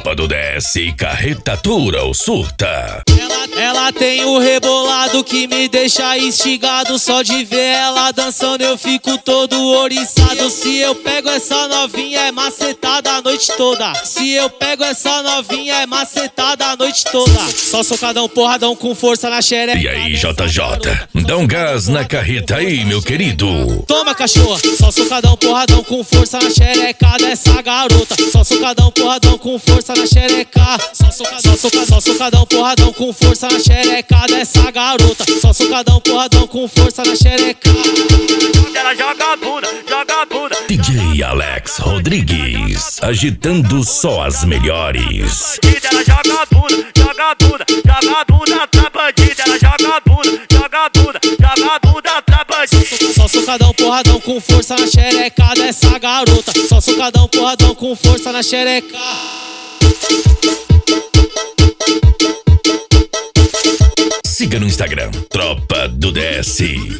Tropa do DS e Carretatura ou Surta. Ela tem o rebolado que me deixa instigado. Só de ver ela dançando eu fico todo oriçado. Se eu pego essa novinha é macetada a noite toda. Se eu pego essa novinha é macetada a noite toda. Só socadão, porradão com força na xereca. E aí, JJ, dá um gás na carreta aí, meu querido. Toma, cachorra, só socadão, porradão com força na xereca dessa garota. Só socadão, porradão com força na xereca. Só socadão, porradão com força na xereca dessa garota. Só socadão, porradão com força na xereca. Ela joga a bunda, joga a bunda. DJ Alex Rodrigues, agitando só as melhores. Ela joga a bunda, joga a bunda, joga a bunda pra bandida. Ela joga a bunda, joga a bunda, joga a bunda pra bandida. Só socadão, porradão com força na xereca dessa garota. Só socadão, porradão com força na xereca. Siga no Instagram, Tropa do DS.